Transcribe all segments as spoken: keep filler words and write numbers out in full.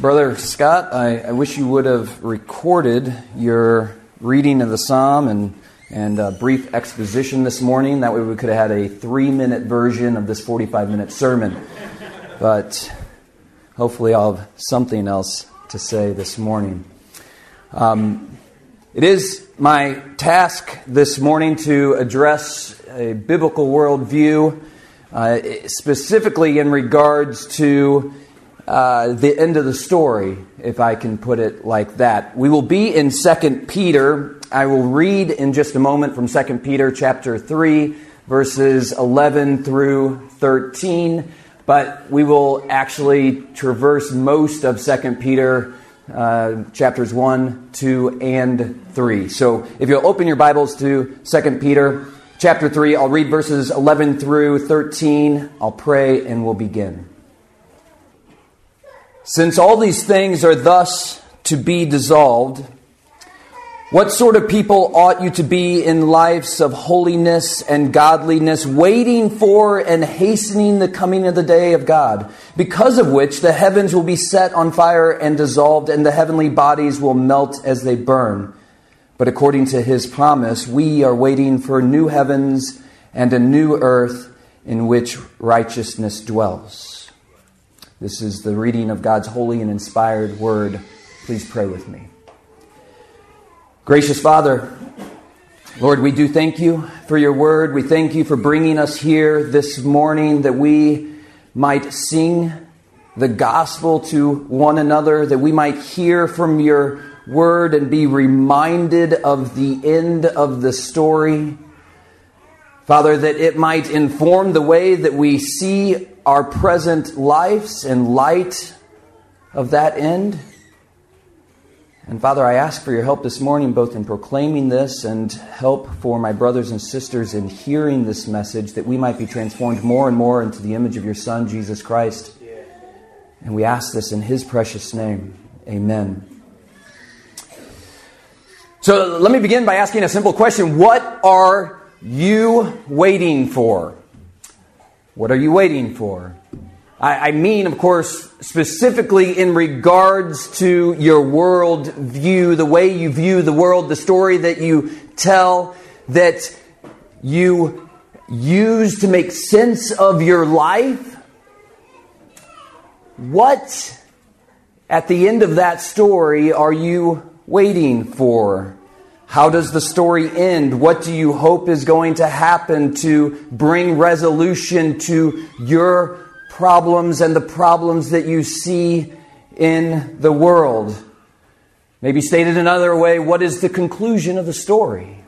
Brother Scott, I, I wish you would have recorded your reading of the psalm and and a brief exposition this morning. That way we could have had a three-minute version of this forty-five minute sermon. But hopefully I'll have something else to say this morning. Um, it is my task this morning to address a biblical worldview, uh, specifically in regards to Uh, the end of the story, if I can put it like that. We will be in Second Peter. I will read in just a moment from Second Peter chapter three, verses eleven through thirteen. But we will actually traverse most of Second Peter uh, chapters one, two, and three. So if you'll open your Bibles to Second Peter chapter three, I'll read verses eleven through thirteen. I'll pray and we'll begin. Since all these things are thus to be dissolved, what sort of people ought you to be in lives of holiness and godliness, waiting for and hastening the coming of the day of God, because of which the heavens will be set on fire and dissolved, and the heavenly bodies will melt as they burn. But according to His promise, we are waiting for new heavens and a new earth in which righteousness dwells. This is the reading of God's holy and inspired word. Please pray with me. Gracious Father, Lord, we do thank you for your word. We thank you for bringing us here this morning that we might sing the gospel to one another, that we might hear from your word and be reminded of the end of the story. Father, that it might inform the way that we see our present lives in light of that end. And Father, I ask for your help this morning, both in proclaiming this and help for my brothers and sisters in hearing this message, that we might be transformed more and more into the image of your Son, Jesus Christ. And we ask this in His precious name. Amen. So let me begin by asking a simple question. What are you waiting for? What are you waiting for? I, I mean, of course, specifically in regards to your world view, the way you view the world, the story that you tell, that you use to make sense of your life. What, at the end of that story, are you waiting for? How does the story end? What do you hope is going to happen to bring resolution to your problems and the problems that you see in the world? Maybe stated another way, what is the conclusion of the story?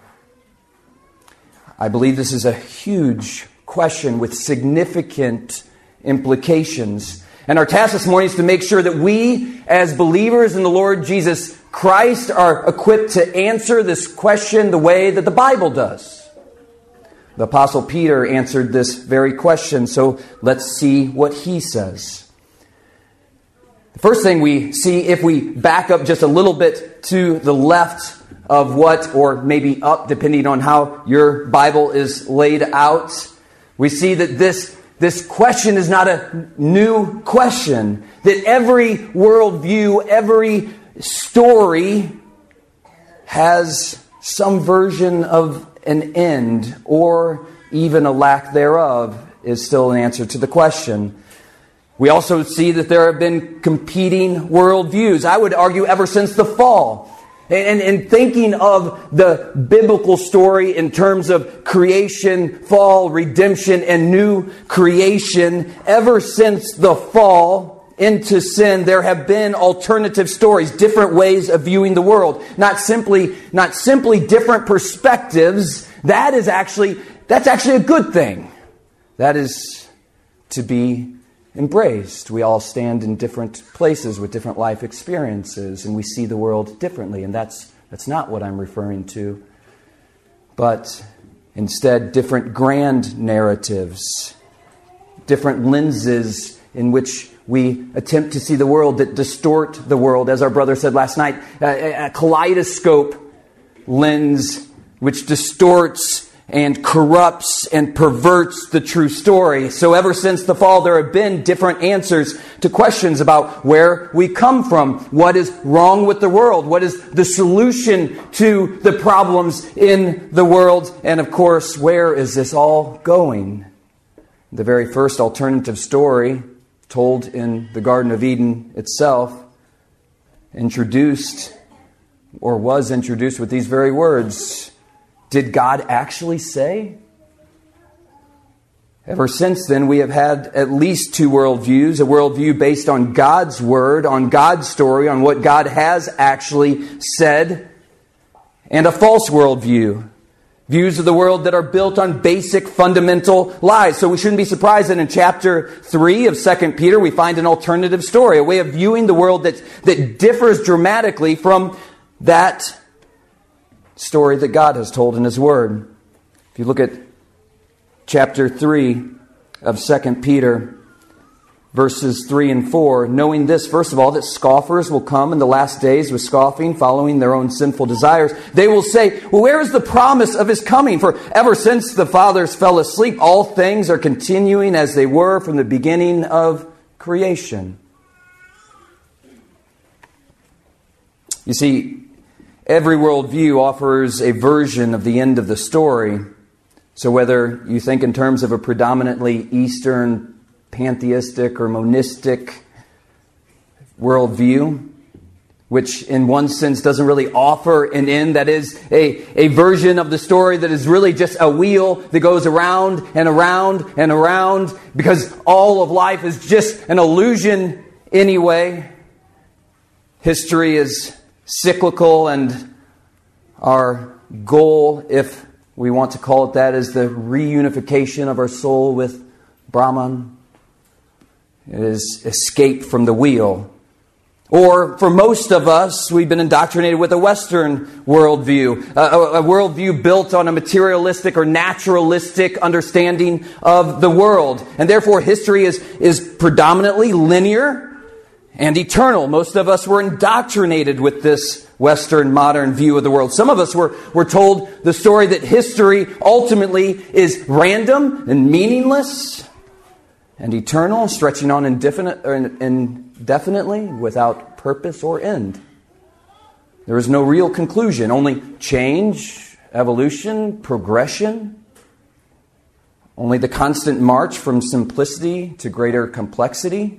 I believe this is a huge question with significant implications. And our task this morning is to make sure that we, as believers in the Lord Jesus Christ, are equipped to answer this question the way that the Bible does. The Apostle Peter answered this very question, so let's see what he says. The first thing we see, if we back up just a little bit to the left of what, or maybe up, depending on how your Bible is laid out, we see that this This question is not a new question. That every worldview, every story has some version of an end, or even a lack thereof is still an answer to the question. We also see that there have been competing worldviews. I would argue ever since the fall. And, and thinking of the biblical story in terms of creation, fall, redemption, and new creation, ever since the fall into sin, there have been alternative stories, different ways of viewing the world. Not simply, not simply different perspectives. That is actually, that's actually a good thing. That is to be embraced. We all stand in different places with different life experiences, and we see the world differently, and that's that's not what I'm referring to. But instead, different grand narratives, different lenses in which we attempt to see the world that distort the world, as our brother said last night, a, a kaleidoscope lens which distorts and corrupts and perverts the true story. So ever since the fall, there have been different answers to questions about where we come from, what is wrong with the world, what is the solution to the problems in the world, and of course, where is this all going? The very first alternative story, told in the Garden of Eden itself, introduced or was introduced with these very words. Did God actually say? Ever since then, we have had at least two worldviews. A worldview based on God's Word, on God's story, on what God has actually said, and a false worldview. Views of the world that are built on basic fundamental lies. So we shouldn't be surprised that in chapter three of Second Peter, we find an alternative story, a way of viewing the world that, that differs dramatically from that story that God has told in His Word. If you look at chapter three of Second Peter, verses three and four, knowing this, first of all, that scoffers will come in the last days with scoffing, following their own sinful desires. They will say, well, where is the promise of His coming? For ever since the fathers fell asleep, all things are continuing as they were from the beginning of creation. You see, every worldview offers a version of the end of the story. So whether you think in terms of a predominantly Eastern, pantheistic, or monistic worldview, which in one sense doesn't really offer an end, that is a, a version of the story that is really just a wheel that goes around and around and around because all of life is just an illusion anyway. History is cyclical, and our goal, if we want to call it that, is the reunification of our soul with Brahman. It is escape from the wheel. Or for most of us, we've been indoctrinated with a Western worldview, a, a worldview built on a materialistic or naturalistic understanding of the world. And therefore history is, is predominantly linear and eternal. Most of us were indoctrinated with this Western modern view of the world. Some of us were, were told the story that history ultimately is random and meaningless and eternal, stretching on indefinite, or indefinitely without purpose or end. There is no real conclusion, only change, evolution, progression, only the constant march from simplicity to greater complexity.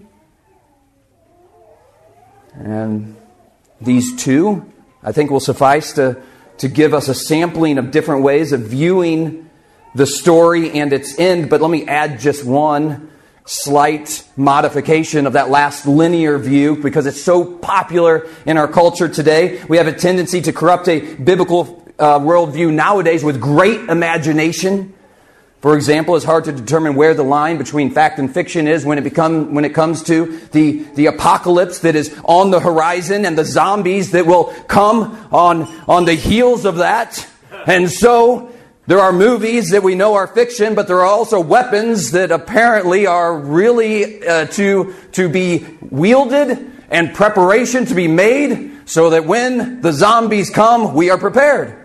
And these two, I think, will suffice to, to give us a sampling of different ways of viewing the story and its end. But let me add just one slight modification of that last linear view, because it's so popular in our culture today. We have a tendency to corrupt a biblical uh, worldview nowadays with great imagination. For example, it's hard to determine where the line between fact and fiction is when it become when it comes to the, the apocalypse that is on the horizon and the zombies that will come on, on the heels of that. And so there are movies that we know are fiction, but there are also weapons that apparently are really uh, to, to be wielded and preparation to be made so that when the zombies come, we are prepared.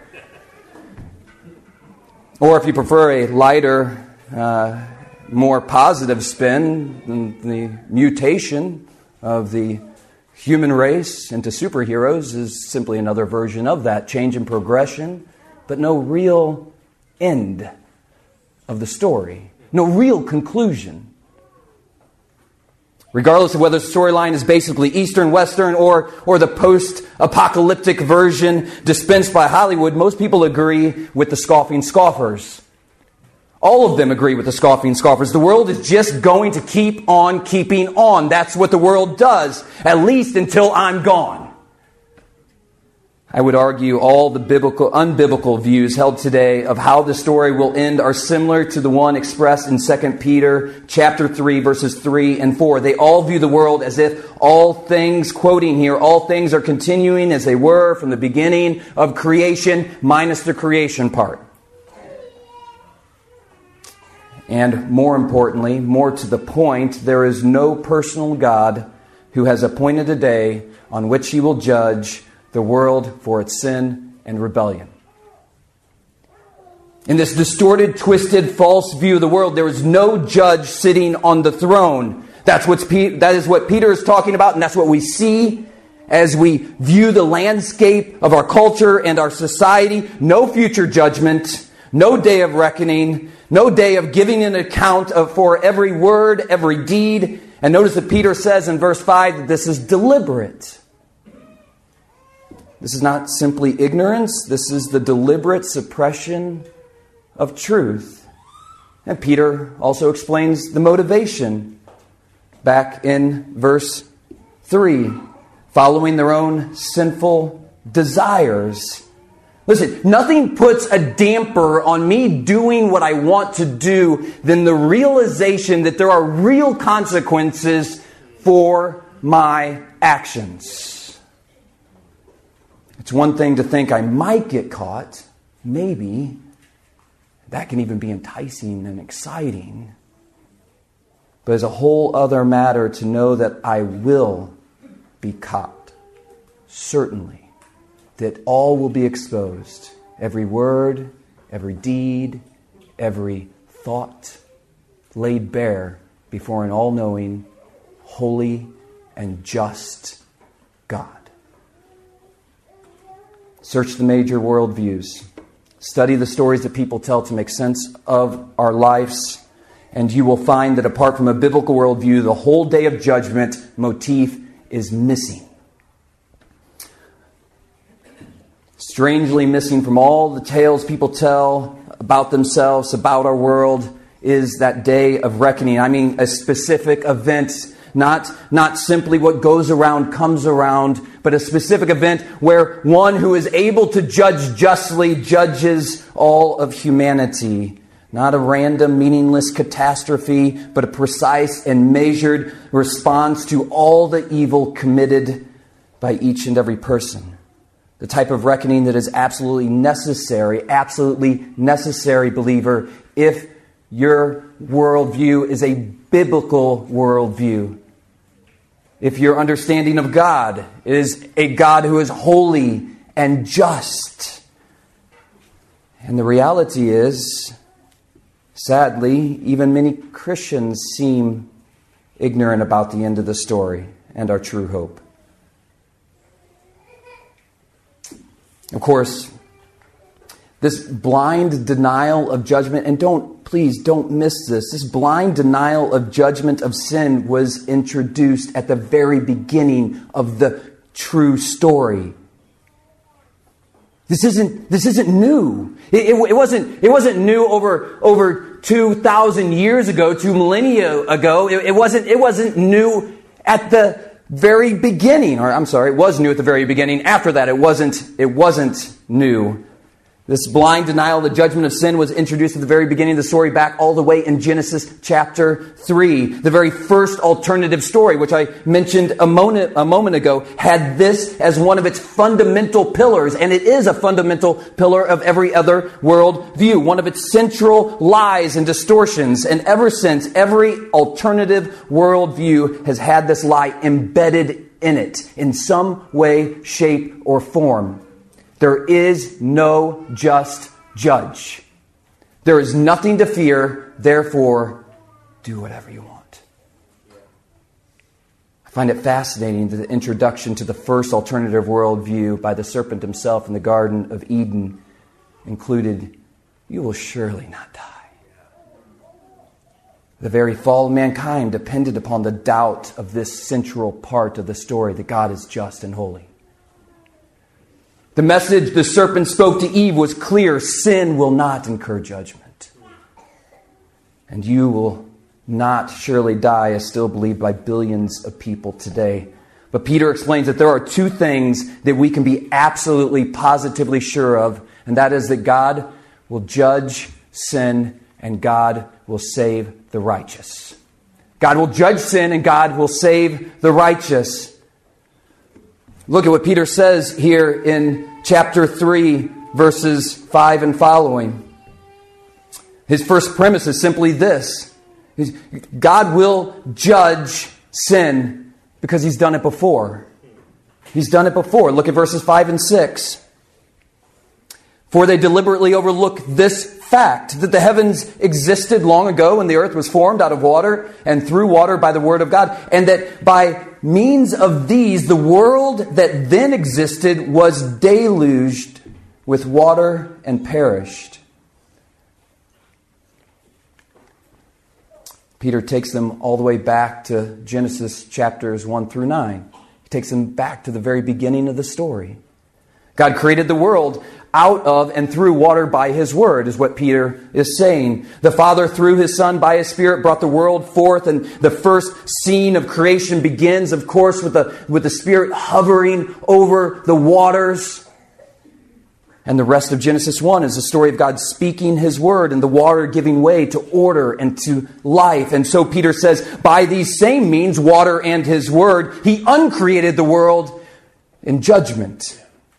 Or if you prefer a lighter, uh, more positive spin, the mutation of the human race into superheroes is simply another version of that. Change and progression, but no real end of the story. No real conclusion. Regardless of whether the storyline is basically Eastern, Western, or, or the post-apocalyptic version dispensed by Hollywood, most people agree with the scoffing scoffers. All of them agree with the scoffing scoffers. The world is just going to keep on keeping on. That's what the world does, at least until I'm gone. I would argue all the biblical, unbiblical views held today of how the story will end are similar to the one expressed in Second Peter chapter three, verses three and four. They all view the world as if all things, quoting here, all things are continuing as they were from the beginning of creation, minus the creation part. And more importantly, more to the point, there is no personal God who has appointed a day on which He will judge the world for its sin and rebellion. In this distorted, twisted, false view of the world, there is no judge sitting on the throne. That's what's Pe- that is what Peter is talking about, and that's what we see as we view the landscape of our culture and our society. No future judgment, no day of reckoning, no day of giving an account of for every word, every deed. And notice that Peter says in verse five that this is deliberate. This is not simply ignorance. This is the deliberate suppression of truth. And Peter also explains the motivation back in verse three. Following their own sinful desires. Listen, nothing puts a damper on me doing what I want to do than the realization that there are real consequences for my actions. It's one thing to think I might get caught. Maybe. That can even be enticing and exciting. But it's a whole other matter to know that I will be caught. Certainly. That all will be exposed. Every word, every deed, every thought laid bare before an all-knowing, holy, and just God. Search the major worldviews. Study the stories that people tell to make sense of our lives. And you will find that apart from a biblical worldview, the whole day of judgment motif is missing. Strangely missing from all the tales people tell about themselves, about our world, is that day of reckoning. I mean, a specific event, not, not simply what goes around comes around, but a specific event where one who is able to judge justly judges all of humanity. Not a random, meaningless catastrophe, but a precise and measured response to all the evil committed by each and every person. The type of reckoning that is absolutely necessary, absolutely necessary, believer, if your worldview is a biblical worldview. If your understanding of God is a God who is holy and just. And the reality is, sadly, even many Christians seem ignorant about the end of the story and our true hope. Of course, this blind denial of judgment, and don't, please don't miss this, this blind denial of judgment of sin was introduced at the very beginning of the true story. This isn't, this isn't new. It, it, it wasn't, it wasn't new over, over two thousand years ago, two millennia ago. It, it wasn't, it wasn't new at the very beginning, or I'm sorry, it was new at the very beginning. After that, it wasn't, it wasn't new. This blind denial of the judgment of sin was introduced at the very beginning of the story, back all the way in Genesis chapter three. The very first alternative story, which I mentioned a moment, a moment ago, had this as one of its fundamental pillars, and it is a fundamental pillar of every other world view, one of its central lies and distortions. And ever since, every alternative worldview has had this lie embedded in it in some way, shape, or form. There is no just judge. There is nothing to fear, therefore, do whatever you want. I find it fascinating that the introduction to the first alternative worldview by the serpent himself in the Garden of Eden included, "You will surely not die." The very fall of mankind depended upon the doubt of this central part of the story, that God is just and holy. The message the serpent spoke to Eve was clear. Sin will not incur judgment. And you will not surely die, as still believed by billions of people today. But Peter explains that there are two things that we can be absolutely, positively sure of. And that is that God will judge sin and God will save the righteous. God will judge sin and God will save the righteous. Look at what Peter says here in chapter three, verses five and following. His first premise is simply this. God will judge sin because He's done it before. He's done it before. Look at verses five and six. For they deliberately overlook this fact that the heavens existed long ago when the earth was formed out of water and through water by the word of God, and that by means of these, the world that then existed was deluged with water and perished. Peter takes them all the way back to Genesis chapters one through nine. He takes them back to the very beginning of the story. God created the world out of and through water by His Word, is what Peter is saying. The Father, through His Son, by His Spirit, brought the world forth, and the first scene of creation begins, of course, with the, with the Spirit hovering over the waters. And the rest of Genesis one is the story of God speaking His Word and the water giving way to order and to life. And so Peter says, by these same means, water and His Word, He uncreated the world in judgment.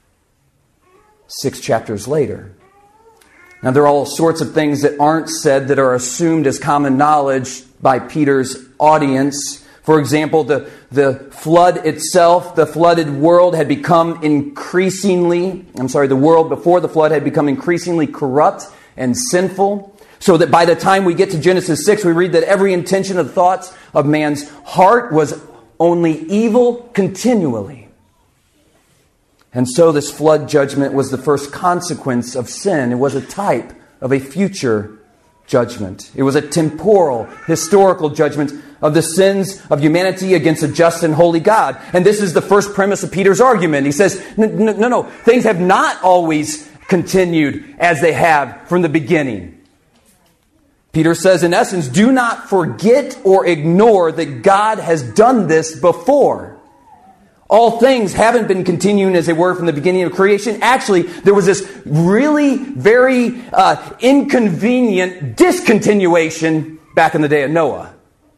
Six chapters later. Now, there are all sorts of things that aren't said that are assumed as common knowledge by Peter's audience. For example, the, the flood itself, the flooded world had become increasingly, I'm sorry, the world before the flood had become increasingly corrupt and sinful. So that by the time we get to Genesis six, we read that every intention of thoughts of man's heart was only evil continually. And so this flood judgment was the first consequence of sin. It was a type of a future judgment. It was a temporal, historical judgment of the sins of humanity against a just and holy God. And this is the first premise of Peter's argument. He says, no, no, no, things have not always continued as they have from the beginning. Peter says, in essence, do not forget or ignore that God has done this before. All things haven't been continuing as they were from the beginning of creation. Actually, there was this really very uh, inconvenient discontinuation back in the day of Noah.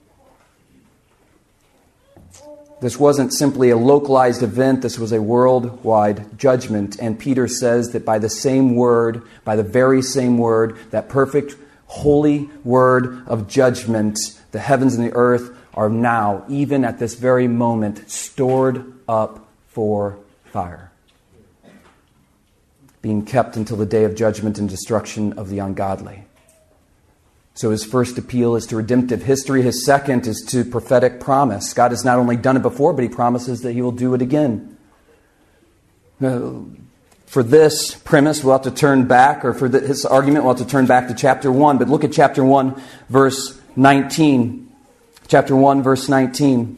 This wasn't simply a localized event. This was a worldwide judgment. And Peter says that by the same word, by the very same word, that perfect, holy word of judgment, the heavens and the earth are now, even at this very moment, stored up for fire, being kept until the day of judgment and destruction of the ungodly. So his first appeal is to redemptive history. His second is to prophetic promise. God has not only done it before, but He promises that He will do it again. Now, for this premise, we'll have to turn back, or for this argument, we'll have to turn back to chapter one. But look at chapter one, verse nineteen. Chapter one, verse nineteen.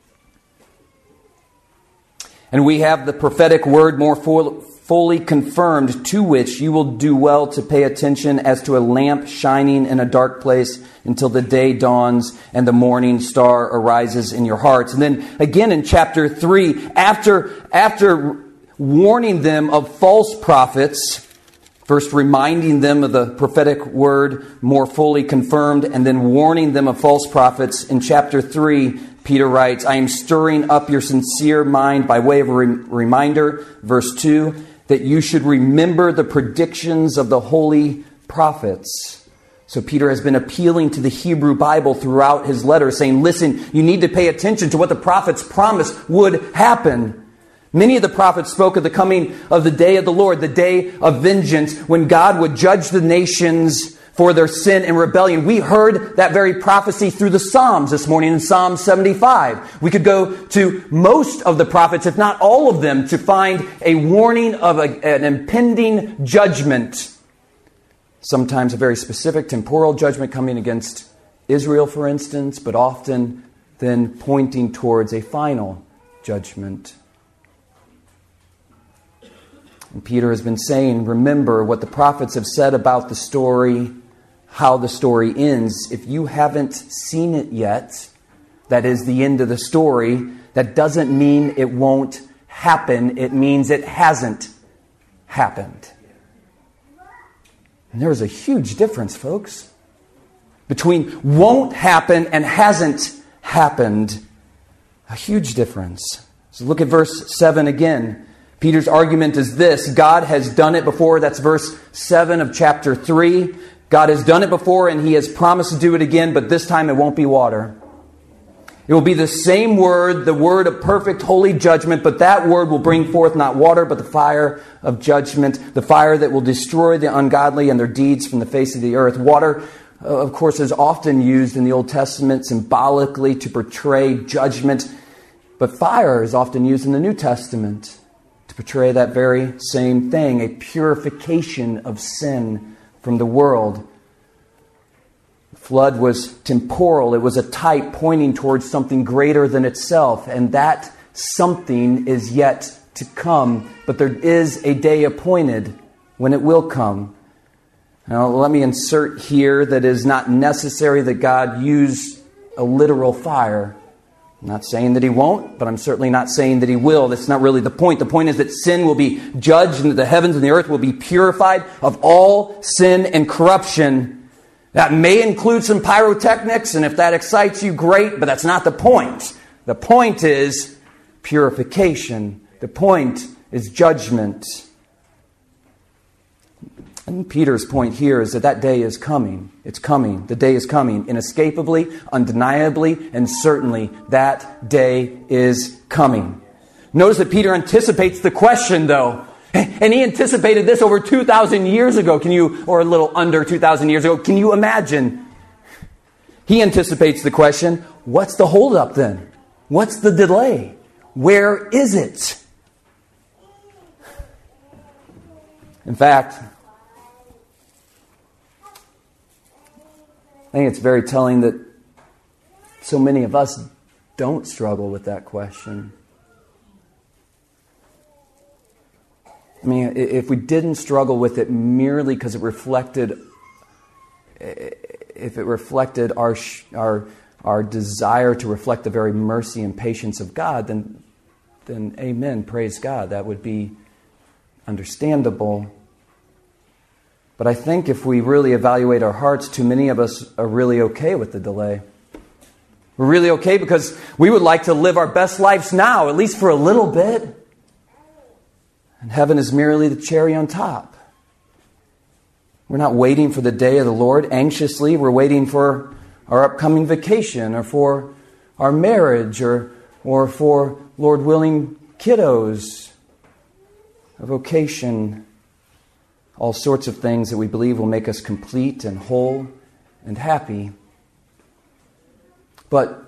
And we have the prophetic word more full, fully confirmed, to which you will do well to pay attention as to a lamp shining in a dark place until the day dawns and the morning star arises in your hearts. And then again in chapter three, after, after warning them of false prophets, first reminding them of the prophetic word more fully confirmed, and then warning them of false prophets, in chapter three, Peter writes, I am stirring up your sincere mind by way of a re- reminder, verse two, that you should remember the predictions of the holy prophets. So Peter has been appealing to the Hebrew Bible throughout his letter, saying, listen, you need to pay attention to what the prophets promised would happen. Many of the prophets spoke of the coming of the day of the Lord, the day of vengeance, when God would judge the nations for their sin and rebellion. We heard that very prophecy through the Psalms this morning in Psalm seventy-five. We could go to most of the prophets, if not all of them, to find a warning of a, an impending judgment. Sometimes a very specific temporal judgment coming against Israel, for instance, but often then pointing towards a final judgment. And Peter has been saying, remember what the prophets have said about the story, how the story ends. If you haven't seen it yet, that is the end of the story, that doesn't mean it won't happen. It means it hasn't happened. And there's a huge difference, folks, between won't happen and hasn't happened. A huge difference. So look at verse seven again. Peter's argument is this: God has done it before. That's verse seven of chapter three. God has done it before and He has promised to do it again, but this time it won't be water. It will be the same word, the word of perfect holy judgment, but that word will bring forth not water, but the fire of judgment, the fire that will destroy the ungodly and their deeds from the face of the earth. Water, of course, is often used in the Old Testament symbolically to portray judgment, but fire is often used in the New Testament to portray that very same thing, a purification of sin from the world. The flood was temporal. It was a type pointing towards something greater than itself, and that something is yet to come, but there is a day appointed when it will come. Now, let me insert here that it is not necessary that God use a literal fire. I'm not saying that He won't, but I'm certainly not saying that He will. That's not really the point. The point is that sin will be judged and that the heavens and the earth will be purified of all sin and corruption. That may include some pyrotechnics, and if that excites you, great, but that's not the point. The point is purification. The point is judgment. And Peter's point here is that that day is coming. It's coming. The day is coming. Inescapably, undeniably, and certainly that day is coming. Notice that Peter anticipates the question, though. And he anticipated this over two thousand years ago. Can you, or a little under two thousand years ago, can you imagine? He anticipates the question, what's the holdup then? What's the delay? Where is it? In fact, I think it's very telling that so many of us don't struggle with that question. I mean, if we didn't struggle with it merely because it reflected, if it reflected our our our desire to reflect the very mercy and patience of God, then then amen, praise God. That would be understandable. But I think if we really evaluate our hearts, too many of us are really okay with the delay. We're really okay because we would like to live our best lives now, at least for a little bit. And heaven is merely the cherry on top. We're not waiting for the day of the Lord anxiously. We're waiting for our upcoming vacation or for our marriage or, or for, Lord willing, kiddos, a vocation, all sorts of things that we believe will make us complete and whole and happy. But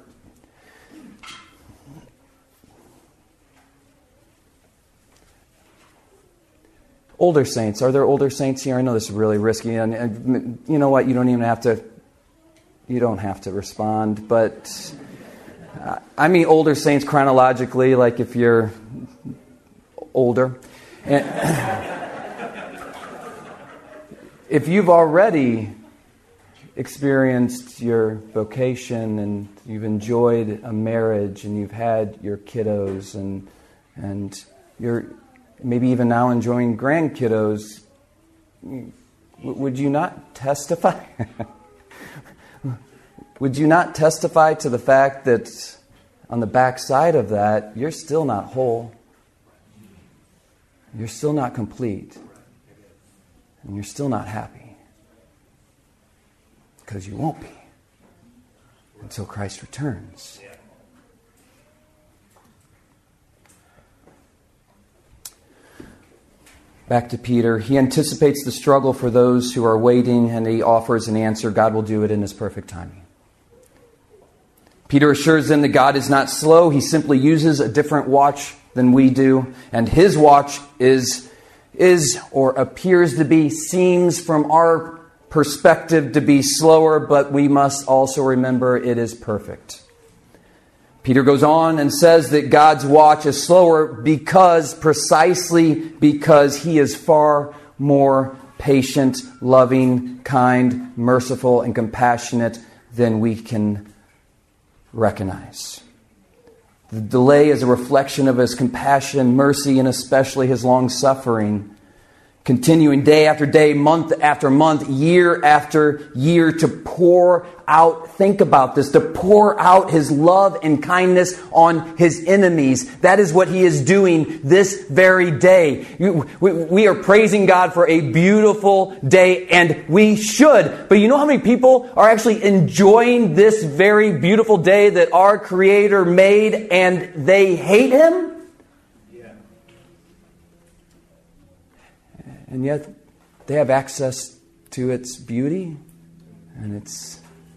older saints, are there older saints here? I know this is really risky, and, and you know what? You don't even have to. You don't have to respond. But uh, I mean, older saints chronologically, like if you're older, and if you've already experienced your vocation and you've enjoyed a marriage and you've had your kiddos and and you're maybe even now enjoying grandkiddos, would you not testify? Would you not testify to the fact that on the backside of that, you're still not whole? You're still not complete. And you're still not happy. Because you won't be until Christ returns. Back to Peter. He anticipates the struggle for those who are waiting, and he offers an answer. God will do it in His perfect timing. Peter assures them that God is not slow. He simply uses a different watch than we do. And His watch is, is or appears to be, seems from our perspective to be slower, but we must also remember it is perfect. Peter goes on and says that God's watch is slower because, precisely because He is far more patient, loving, kind, merciful, and compassionate than we can recognize. The delay is a reflection of His compassion, mercy, and especially His long-suffering. continuing day after day, month after month, year after year to pour out, think about this, to pour out His love and kindness on His enemies. That is what He is doing this very day. We are praising God for a beautiful day, and we should. But you know how many people are actually enjoying this very beautiful day that our Creator made, and they hate Him? And yet they have access to its beauty and its,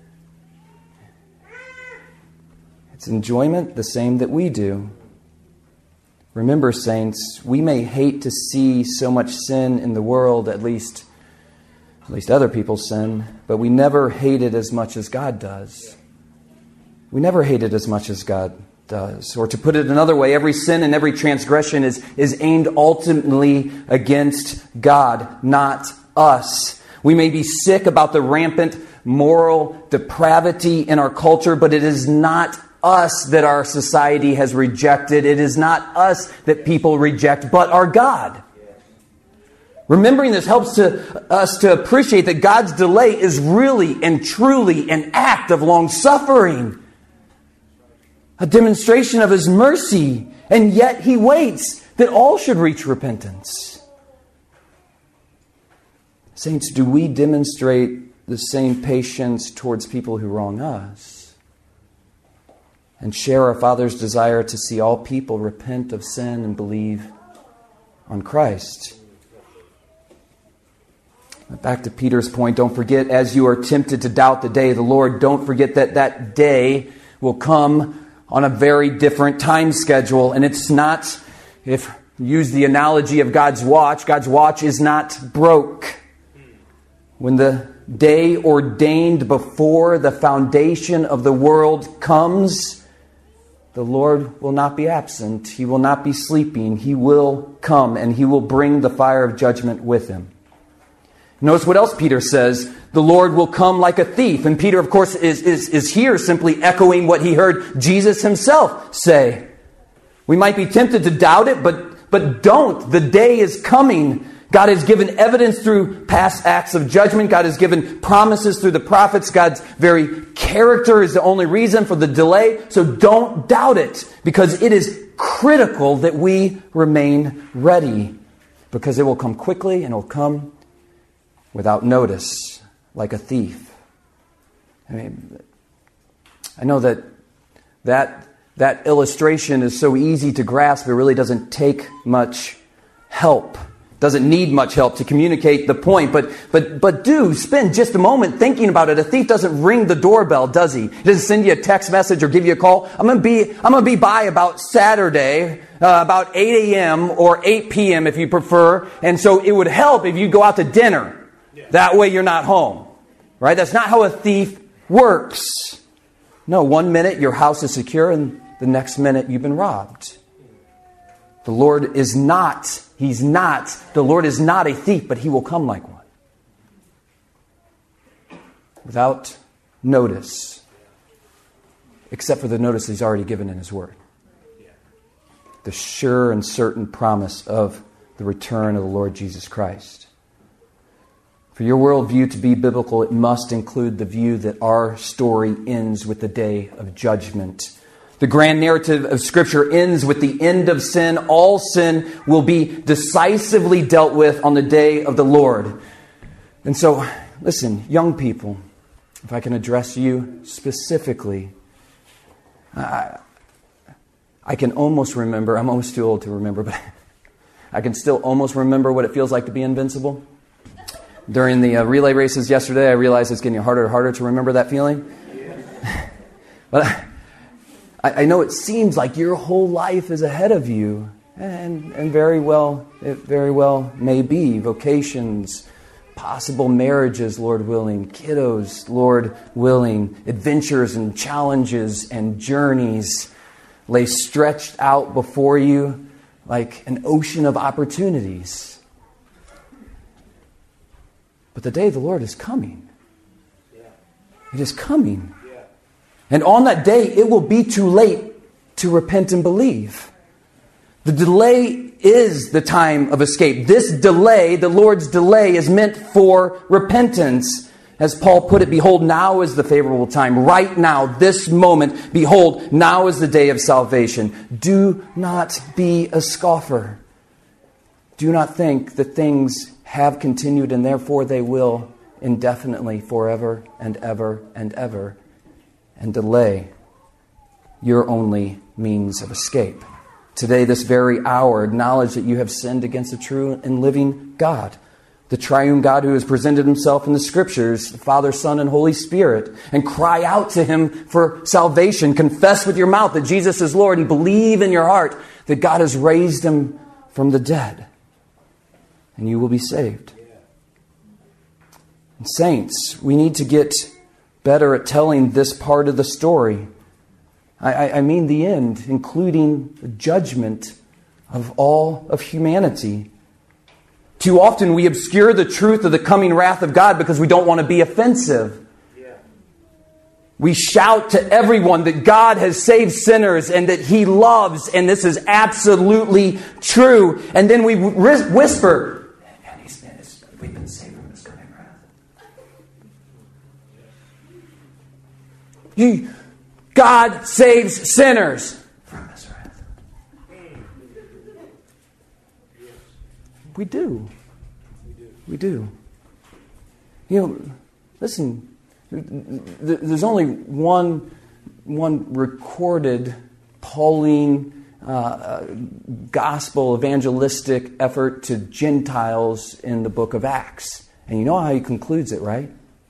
its enjoyment the same that we do. Remember, saints, we may hate to see so much sin in the world, at least, at least other people sin, but we never hate it as much as God does. We never hate it as much as God does. Or to put it another way, every sin and every transgression is, is aimed ultimately against God, not us. We may be sick about the rampant moral depravity in our culture, but it is not us that our society has rejected. It is not us that people reject, but our God. Remembering this helps to, us to appreciate that God's delay is really and truly an act of long-suffering. A demonstration of His mercy, and yet He waits that all should reach repentance. Saints, do we demonstrate the same patience towards people who wrong us and share our Father's desire to see all people repent of sin and believe on Christ? Back to Peter's point, don't forget, as you are tempted to doubt the day of the Lord, don't forget that that day will come on a very different time schedule. And it's not, if use the analogy of God's watch, God's watch is not broke. When the day ordained before the foundation of the world comes, the Lord will not be absent. He will not be sleeping. He will come, and He will bring the fire of judgment with Him. Notice what else Peter says. The Lord will come like a thief. And Peter, of course, is, is, is here simply echoing what he heard Jesus Himself say. We might be tempted to doubt it, but, but don't. The day is coming. God has given evidence through past acts of judgment. God has given promises through the prophets. God's very character is the only reason for the delay. So don't doubt it, because it is critical that we remain ready, because it will come quickly and it will come without notice, like a thief. I mean, I know that that that illustration is so easy to grasp. It really doesn't take much help. Doesn't need much help to communicate the point. But but but do spend just a moment thinking about it. A thief doesn't ring the doorbell, does he? He doesn't send you a text message or give you a call. I'm gonna be I'm gonna be by about Saturday, uh, about eight a.m. or eight p.m. if you prefer. And so it would help if you go out to dinner. That way you're not home. Right? That's not how a thief works. No, one minute your house is secure and the next minute you've been robbed. The Lord is not, He's not, the Lord is not a thief, but He will come like one. Without notice. Except for the notice He's already given in His Word. The sure and certain promise of the return of the Lord Jesus Christ. For your worldview to be biblical, it must include the view that our story ends with the day of judgment. The grand narrative of Scripture ends with the end of sin. All sin will be decisively dealt with on the day of the Lord. And so, listen, young people, if I can address you specifically, I, I can almost remember, I'm almost too old to remember, but I can still almost remember what it feels like to be invincible. During the uh, relay races yesterday, I realized it's getting harder and harder to remember that feeling. Yeah. But I, I know it seems like your whole life is ahead of you, and and very well, it very well may be. Vocations, possible marriages, Lord willing, kiddos, Lord willing, adventures and challenges and journeys lay stretched out before you like an ocean of opportunities. But the day of the Lord is coming. It is coming. And on that day, it will be too late to repent and believe. The delay is the time of escape. This delay, the Lord's delay, is meant for repentance. As Paul put it, behold, now is the favorable time. Right now, this moment, behold, now is the day of salvation. Do not be a scoffer. Do not think that things have continued and therefore they will indefinitely, forever and ever and ever. And delay your only means of escape. Today, this very hour, acknowledge that you have sinned against the true and living God, the triune God who has presented himself in the Scriptures, the Father, Son, and Holy Spirit, and cry out to him for salvation. Confess with your mouth that Jesus is Lord and believe in your heart that God has raised him from the dead, and you will be saved. And saints, we need to get better at telling this part of the story. I, I mean the end, including the judgment of all of humanity. Too often we obscure the truth of the coming wrath of God because we don't want to be offensive. Yeah. We shout to everyone that God has saved sinners and that He loves, and this is absolutely true. And then we whisper, and he's, we've been saved from His coming wrath. You... God saves sinners from His wrath. We do. We do. You know, listen, there's only one, one recorded Pauline uh, gospel evangelistic effort to Gentiles in the book of Acts. And you know how he concludes it, right?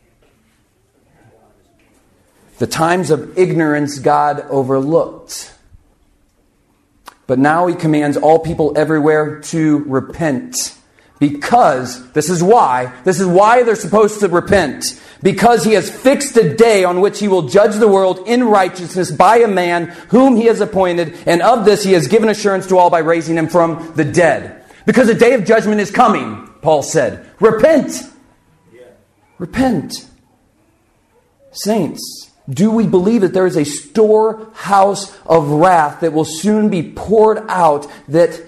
The times of ignorance God overlooked. But now He commands all people everywhere to repent. Because, this is why, this is why they're supposed to repent. Because He has fixed a day on which He will judge the world in righteousness by a man whom He has appointed. And of this He has given assurance to all by raising Him from the dead. Because the day of judgment is coming, Paul said. Repent. Yeah. Repent. Saints, do we believe that there is a storehouse of wrath that will soon be poured out, that,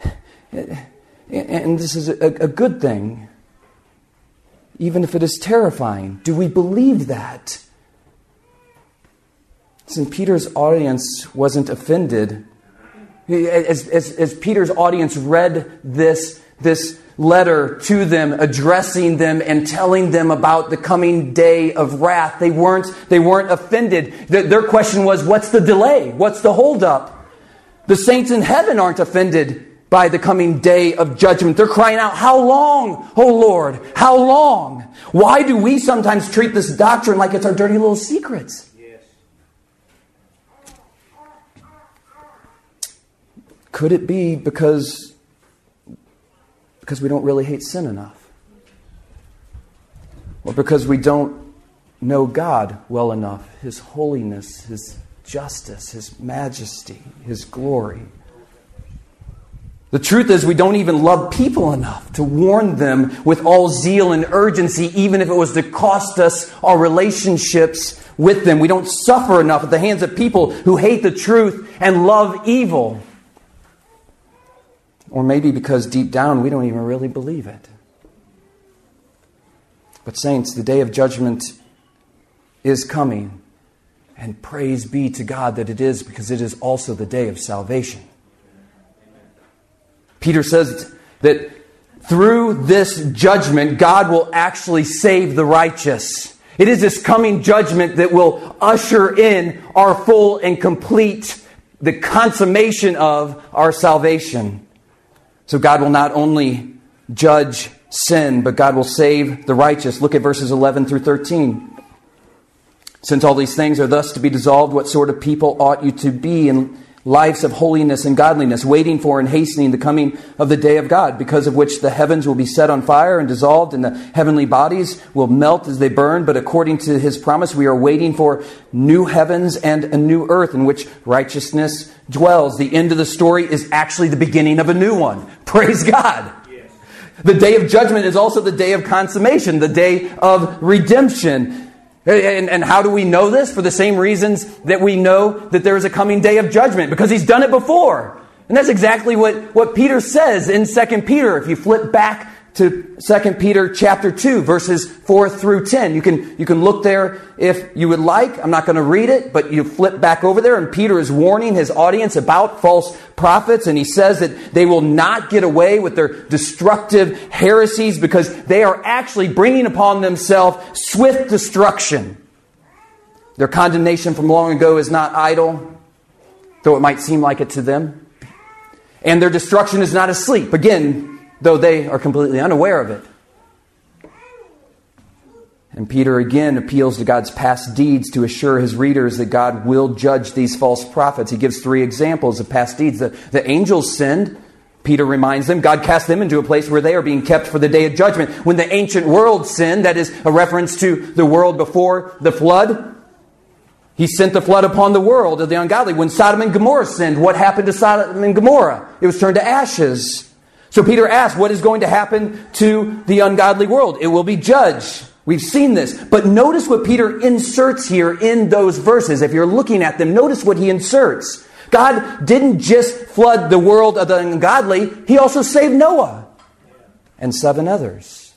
and this is a, a good thing, even if it is terrifying? Do we believe that? Listen, Peter's audience wasn't offended. As, as, as Peter's audience read this, this letter to them, addressing them and telling them about the coming day of wrath, they weren't, they weren't offended. Their question was, what's the delay? What's the holdup? The saints in heaven aren't offended by the coming day of judgment. They're crying out, how long, oh Lord, how long? Why do we sometimes treat this doctrine like it's our dirty little secrets? Yes. Could it be because Because we don't really hate sin enough? Or because we don't know God well enough, His holiness, His justice, His majesty, His glory? The truth is we don't even love people enough to warn them with all zeal and urgency, even if it was to cost us our relationships with them. We don't suffer enough at the hands of people who hate the truth and love evil. Or maybe because deep down we don't even really believe it. But saints, the day of judgment is coming. And praise be to God that it is, because it is also the day of salvation. Peter says that through this judgment, God will actually save the righteous. It is this coming judgment that will usher in our full and complete, the consummation of our salvation. So God will not only judge sin, but God will save the righteous. Look at verses eleven through thirteen. Since all these things are thus to be dissolved, what sort of people ought you to be in lives of holiness and godliness, waiting for and hastening the coming of the day of God, because of which the heavens will be set on fire and dissolved, and the heavenly bodies will melt as they burn. But according to His promise, we are waiting for new heavens and a new earth in which righteousness dwells. The end of the story is actually the beginning of a new one. Praise God. Yes. The day of judgment is also the day of consummation, the day of redemption. And, and how do we know this? For the same reasons that we know that there is a coming day of judgment. Because He's done it before. And that's exactly what, what Peter says in Second Peter. If you flip back to Second Peter chapter two, verses four through ten. You can, you can look there if you would like. I'm not going to read it, but you flip back over there, and Peter is warning his audience about false prophets, and he says that they will not get away with their destructive heresies because they are actually bringing upon themselves swift destruction. Their condemnation from long ago is not idle, though it might seem like it to them. And their destruction is not asleep. Again, though they are completely unaware of it. And Peter again appeals to God's past deeds to assure his readers that God will judge these false prophets. He gives three examples of past deeds. The, the angels sinned. Peter reminds them, God cast them into a place where they are being kept for the day of judgment. When the ancient world sinned, that is a reference to the world before the flood, He sent the flood upon the world of the ungodly. When Sodom and Gomorrah sinned, what happened to Sodom and Gomorrah? It was turned to ashes. So Peter asked, what is going to happen to the ungodly world? It will be judged. We've seen this. But notice what Peter inserts here in those verses. If you're looking at them, notice what he inserts. God didn't just flood the world of the ungodly. He also saved Noah and seven others.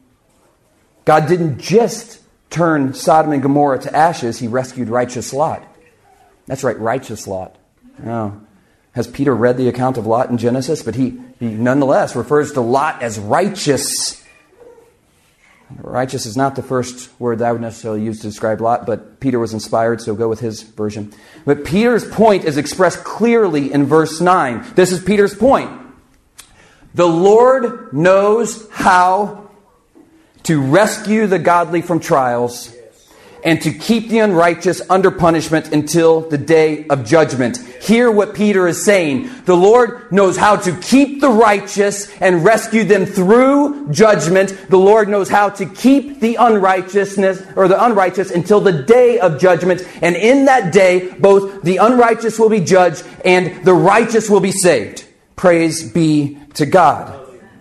God didn't just turn Sodom and Gomorrah to ashes. He rescued righteous Lot. That's right, righteous Lot. Oh. Has Peter read the account of Lot in Genesis? But he, he nonetheless refers to Lot as righteous. Righteous is not the first word that I would necessarily use to describe Lot, but Peter was inspired, so go with his version. But Peter's point is expressed clearly in verse nine. This is Peter's point. The Lord knows how to rescue the godly from trials and to keep the unrighteous under punishment until the day of judgment. Hear what Peter is saying. The Lord knows how to keep the righteous and rescue them through judgment. The Lord knows how to keep the unrighteousness or the unrighteous until the day of judgment. And in that day, both the unrighteous will be judged and the righteous will be saved. Praise be to God.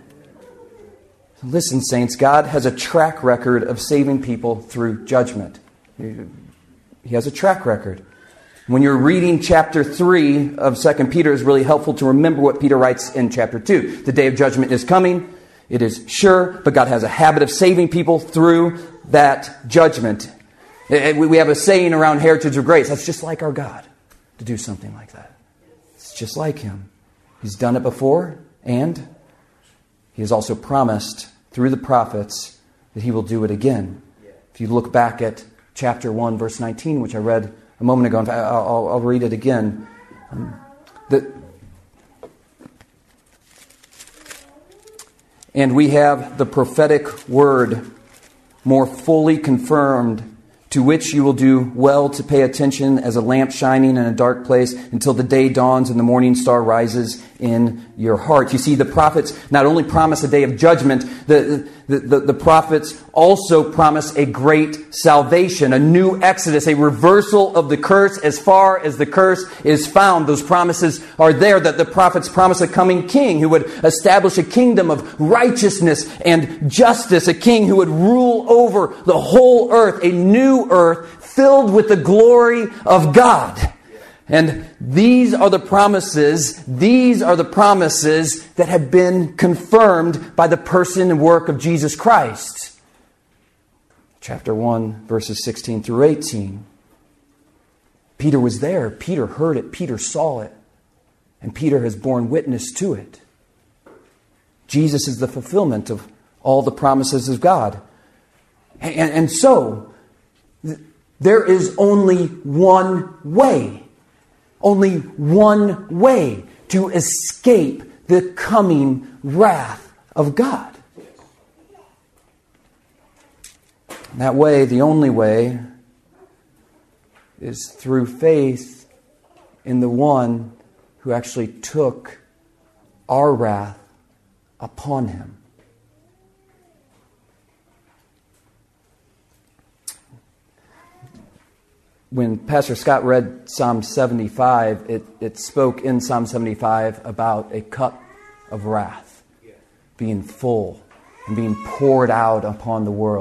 Listen, saints, God has a track record of saving people through judgment. He has a track record. When you're reading chapter three of Second Peter, it's really helpful to remember what Peter writes in chapter two. The day of judgment is coming. It is sure, but God has a habit of saving people through that judgment. We have a saying around Heritage of Grace, that's just like our God to do something like that. It's just like Him. He's done it before, and He has also promised through the prophets that He will do it again. If you look back at chapter one, verse nineteen, which I read a moment ago. In fact, I'll, I'll read it again. Um, the, and we have the prophetic word more fully confirmed, to which you will do well to pay attention as a lamp shining in a dark place until the day dawns and the morning star rises in your heart. You see, the prophets not only promise a day of judgment, the, the, the, the prophets also promise a great salvation, a new exodus, a reversal of the curse as far as the curse is found. Those promises are there, that the prophets promise a coming king who would establish a kingdom of righteousness and justice, a king who would rule over the whole earth, a new earth filled with the glory of God. And these are the promises, these are the promises that have been confirmed by the person and work of Jesus Christ. Chapter one, verses sixteen through eighteen. Peter was there. Peter heard it. Peter saw it. And Peter has borne witness to it. Jesus is the fulfillment of all the promises of God. And, and so, there is only one way. Only one way to escape the coming wrath of God. That way, the only way, is through faith in the one who actually took our wrath upon Him. When Pastor Scott read Psalm seventy-five, it, it spoke in Psalm seventy-five about a cup of wrath being full and being poured out upon the world.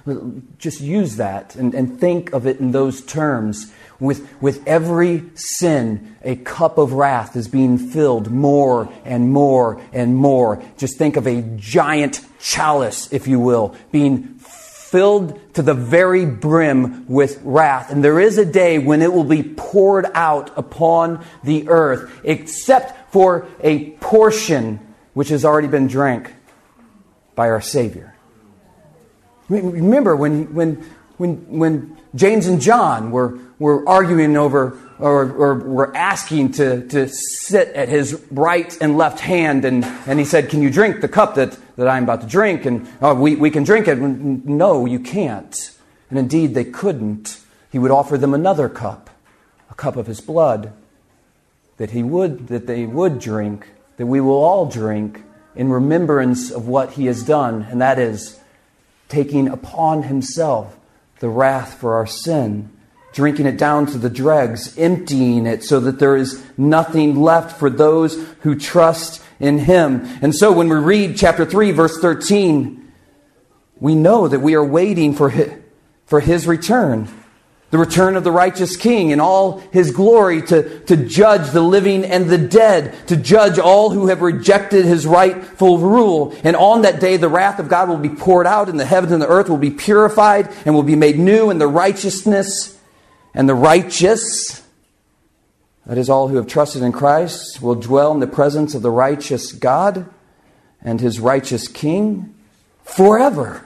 Just use that and, and think of it in those terms. With, with every sin, a cup of wrath is being filled more and more and more. Just think of a giant chalice, if you will, being filled to the very brim with wrath. And there is a day when it will be poured out upon the earth, except for a portion which has already been drank by our Savior. Remember when when when when James and John were were arguing over or, or were asking to, to sit at his right and left hand, and, and he said, "Can you drink the cup that, that I'm about to drink?" And oh, we, we can drink it. No, you can't. And indeed they couldn't. He would offer them another cup, a cup of his blood, that he would that they would drink, that we will all drink in remembrance of what he has done, and that is taking upon himself the wrath for our sin, drinking it down to the dregs, emptying it so that there is nothing left for those who trust in him. And so when we read chapter three, verse thirteen, we know that we are waiting for his, for his return. The return of the righteous King in all his glory to, to judge the living and the dead, to judge all who have rejected his rightful rule. And on that day, the wrath of God will be poured out, and the heavens and the earth will be purified and will be made new, and the righteousness and the righteous, that is all who have trusted in Christ, will dwell in the presence of the righteous God and his righteous King forever.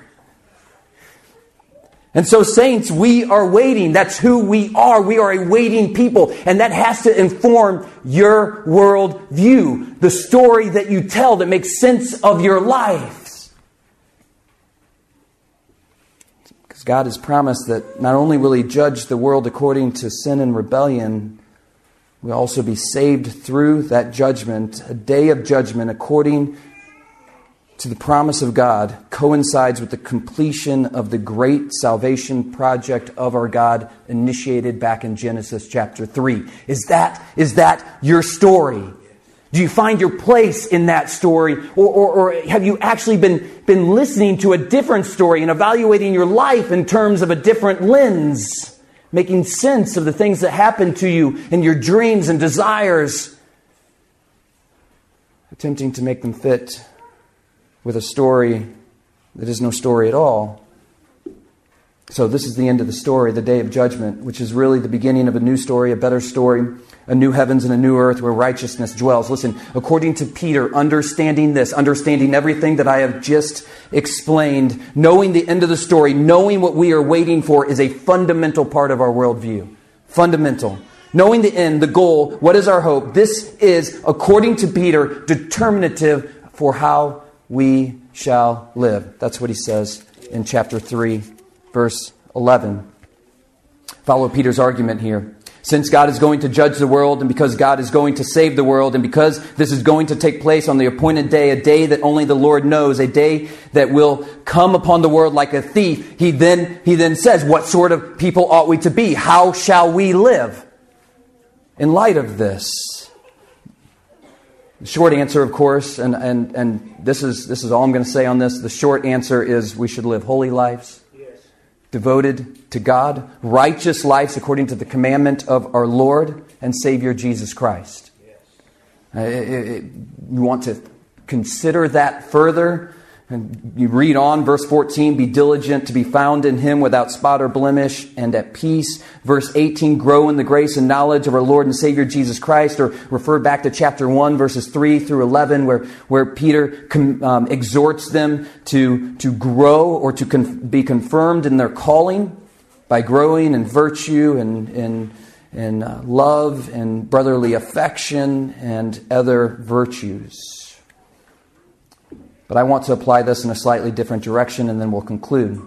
And so, saints, we are waiting. That's who we are. We are a waiting people. And that has to inform your world view, the story that you tell that makes sense of your lives. Because God has promised that not only will he judge the world according to sin and rebellion, we'll also be saved through that judgment. A day of judgment according to the promise of God coincides with the completion of the great salvation project of our God initiated back in Genesis chapter three. Is that, is that your story? Do you find your place in that story? Or, or, or have you actually been, been listening to a different story and evaluating your life in terms of a different lens, making sense of the things that happen to you and your dreams and desires, attempting to make them fit with a story that is no story at all? So this is the end of the story, the day of judgment, which is really the beginning of a new story, a better story, a new heavens and a new earth where righteousness dwells. Listen, according to Peter, understanding this, understanding everything that I have just explained, knowing the end of the story, knowing what we are waiting for is a fundamental part of our worldview. Fundamental. Knowing the end, the goal, what is our hope? This is, according to Peter, determinative for how we shall live. That's what he says in chapter three, verse eleven. Follow Peter's argument here. Since God is going to judge the world, and because God is going to save the world, and because this is going to take place on the appointed day, a day that only the Lord knows, a day that will come upon the world like a thief, he then, he then says, what sort of people ought we to be? How shall we live in light of this? The short answer, of course, and, and, and this is this is all I'm going to say on this. The short answer is we should live holy lives, yes, devoted to God, righteous lives according to the commandment of our Lord and Savior Jesus Christ. Yes. Uh, it, it, you want to consider that further? And you read on, verse fourteen, be diligent to be found in him without spot or blemish and at peace. Verse eighteen, grow in the grace and knowledge of our Lord and Savior Jesus Christ. Or refer back to chapter one, verses three through eleven, where, where Peter um, exhorts them to, to grow or to con- be confirmed in their calling by growing in virtue and in, in uh, love and brotherly affection and other virtues. But I want to apply this in a slightly different direction, and then we'll conclude.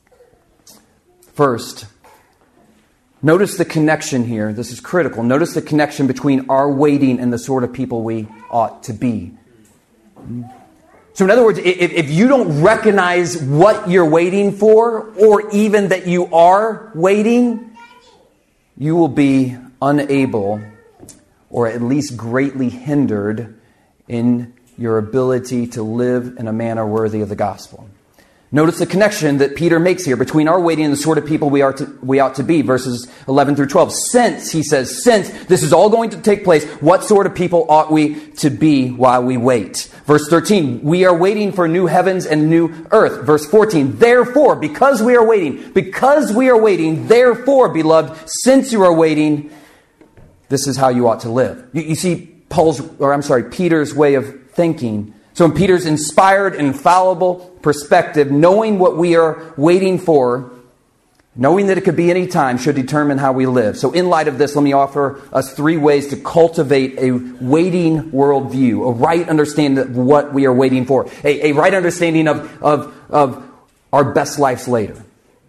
First, notice the connection here. This is critical. Notice the connection between our waiting and the sort of people we ought to be. So in other words, if, if you don't recognize what you're waiting for, or even that you are waiting, you will be unable, or at least greatly hindered in your ability to live in a manner worthy of the gospel. Notice the connection that Peter makes here between our waiting and the sort of people we are to, we ought to be. Verses eleven through twelve. Since, he says, since this is all going to take place, what sort of people ought we to be while we wait? Verse thirteen. We are waiting for new heavens and new earth. Verse fourteen. Therefore, because we are waiting, because we are waiting, therefore, beloved, since you are waiting, this is how you ought to live. You, you see Paul's, or I'm sorry, Peter's way of thinking. So in Peter's inspired, infallible perspective, knowing what we are waiting for, knowing that it could be any time, should determine how we live. So in light of this, let me offer us three ways to cultivate a waiting worldview, a right understanding of what we are waiting for, a, a right understanding of, of, of our best lives later.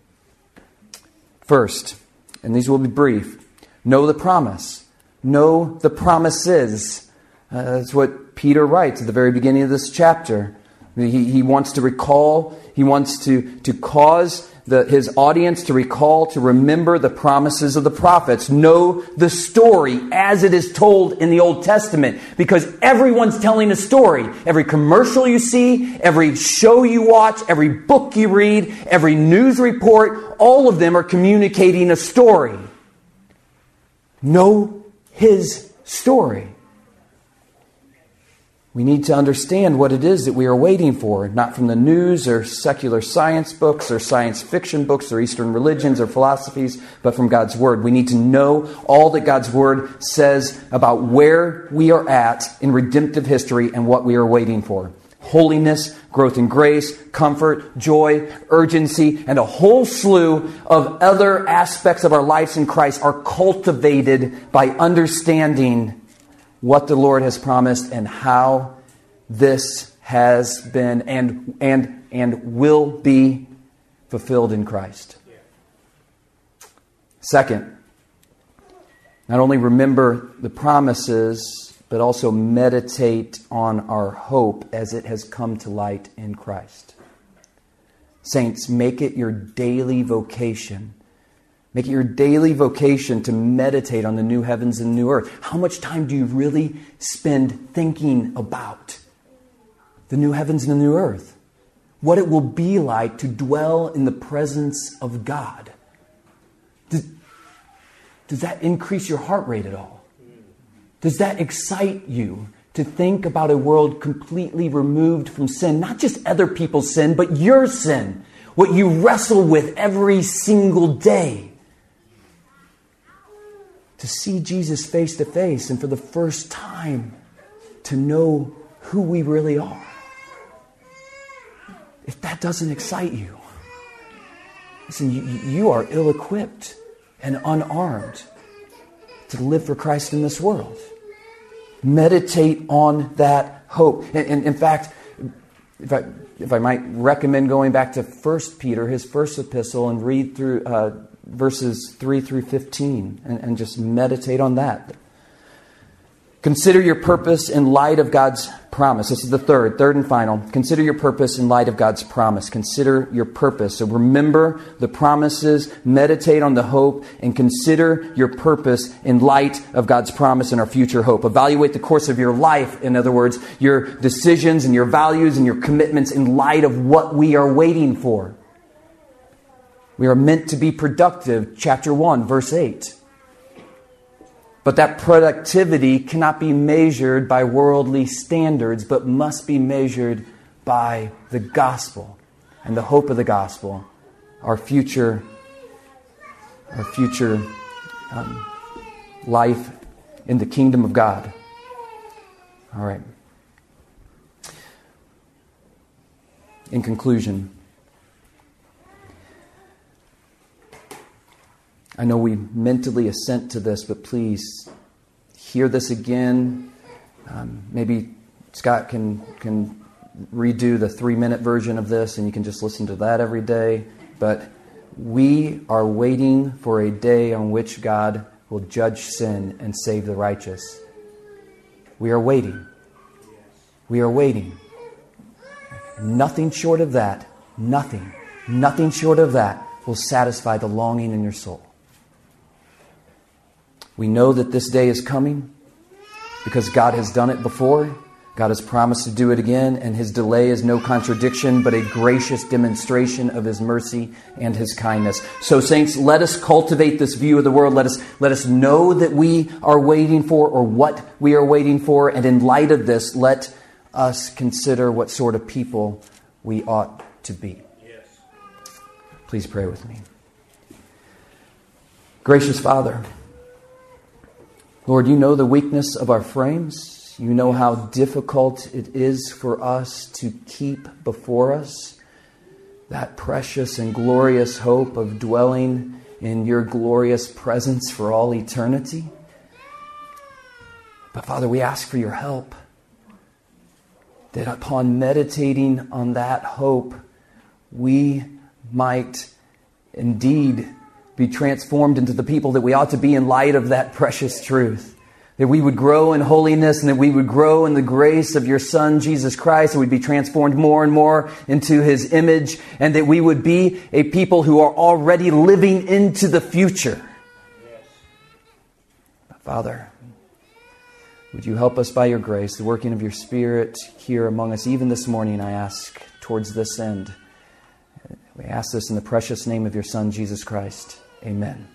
First, and these will be brief, know the promise. Know the promises. Uh, that's what Peter writes at the very beginning of this chapter. He, he wants to recall, he wants to, to cause the, his audience to recall, to remember the promises of the prophets. Know the story as it is told in the Old Testament. Because everyone's telling a story. Every commercial you see, every show you watch, every book you read, every news report, all of them are communicating a story. Know his story. We need to understand what it is that we are waiting for, not from the news or secular science books or science fiction books or Eastern religions or philosophies, but from God's Word. We need to know all that God's Word says about where we are at in redemptive history and what we are waiting for. Holiness, growth in grace, comfort, joy, urgency, and a whole slew of other aspects of our lives in Christ are cultivated by understanding what the Lord has promised and how this has been and and and will be fulfilled in Christ. Second, not only remember the promises, but also meditate on our hope as it has come to light in Christ. Saints, make it your daily vocation. Make it your daily vocation to meditate on the new heavens and new earth. How much time do you really spend thinking about the new heavens and the new earth? What it will be like to dwell in the presence of God? Does, does that increase your heart rate at all? Does that excite you to think about a world completely removed from sin? Not just other people's sin, but your sin. What you wrestle with every single day. To see Jesus face to face and for the first time to know who we really are. If that doesn't excite you, listen, you, you are ill-equipped and unarmed to live for Christ in this world. Meditate on that hope. And, and in fact, if I, if I might recommend going back to First Peter, his first epistle, and read through uh, verses three through fifteen, and, and just meditate on that. Consider your purpose in light of God's promise. This is the third, third and final. Consider your purpose in light of God's promise. Consider your purpose. So remember the promises, meditate on the hope, and consider your purpose in light of God's promise and our future hope. Evaluate the course of your life, in other words, your decisions and your values and your commitments in light of what we are waiting for. We are meant to be productive, chapter one, verse eight. But that productivity cannot be measured by worldly standards, but must be measured by the gospel and the hope of the gospel, our future, our future um, life in the kingdom of God. All right. In conclusion, I know we mentally assent to this, but please hear this again. Um, maybe Scott can can redo the three-minute version of this, and you can just listen to that every day. But we are waiting for a day on which God will judge sin and save the righteous. We are waiting. We are waiting. Nothing short of that, nothing, nothing short of that will satisfy the longing in your soul. We know that this day is coming because God has done it before. God has promised to do it again, and His delay is no contradiction, but a gracious demonstration of His mercy and His kindness. So, saints, let us cultivate this view of the world. Let us, let us know that we are waiting for, or what we are waiting for. And in light of this, let us consider what sort of people we ought to be. Yes. Please pray with me. Gracious Father, Lord, you know the weakness of our frames. You know how difficult it is for us to keep before us that precious and glorious hope of dwelling in your glorious presence for all eternity. But Father, we ask for your help, that upon meditating on that hope, we might indeed be transformed into the people that we ought to be in light of that precious truth. That we would grow in holiness, and that we would grow in the grace of your Son, Jesus Christ, and we'd be transformed more and more into His image, and that we would be a people who are already living into the future. Yes. Father, would you help us by your grace, the working of your Spirit here among us, even this morning, I ask, towards this end. We ask this in the precious name of your Son, Jesus Christ. Amen.